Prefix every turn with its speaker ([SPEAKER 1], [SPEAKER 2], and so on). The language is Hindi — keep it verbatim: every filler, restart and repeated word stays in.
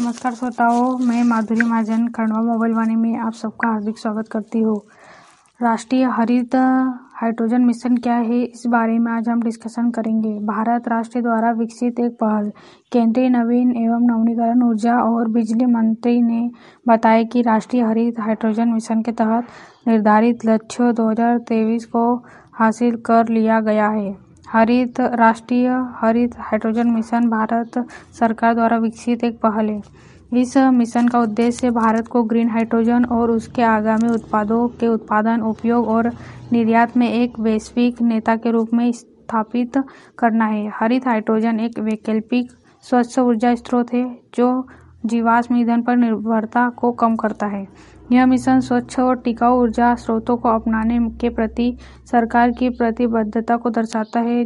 [SPEAKER 1] नमस्कार श्रोताओं, मैं माधुरी महाजन खंडवा मोबाइल वाणी में आप सबका हार्दिक स्वागत करती हूँ। राष्ट्रीय हरित हाइड्रोजन मिशन क्या है, इस बारे में आज हम डिस्कशन करेंगे। भारत राष्ट्र द्वारा विकसित एक पहल। केंद्रीय नवीन एवं नवीनीकरण ऊर्जा और बिजली मंत्री ने बताया कि राष्ट्रीय हरित हाइड्रोजन मिशन के तहत निर्धारित लक्ष्यों दो हज़ार तेईस को हासिल कर लिया गया है। हरित राष्ट्रीय हरित हाइड्रोजन मिशन भारत सरकार द्वारा विकसित एक पहल है। इस मिशन का उद्देश्य भारत को ग्रीन हाइड्रोजन और उसके आगामी उत्पादों के उत्पादन, उपयोग और निर्यात में एक वैश्विक नेता के रूप में स्थापित करना है। हरित हाइड्रोजन एक वैकल्पिक स्वच्छ ऊर्जा स्रोत है जो जीवाश्म ईंधन पर निर्भरता को कम करता है। यह मिशन स्वच्छ और टिकाऊ ऊर्जा स्रोतों को अपनाने के प्रति सरकार की प्रतिबद्धता को दर्शाता है,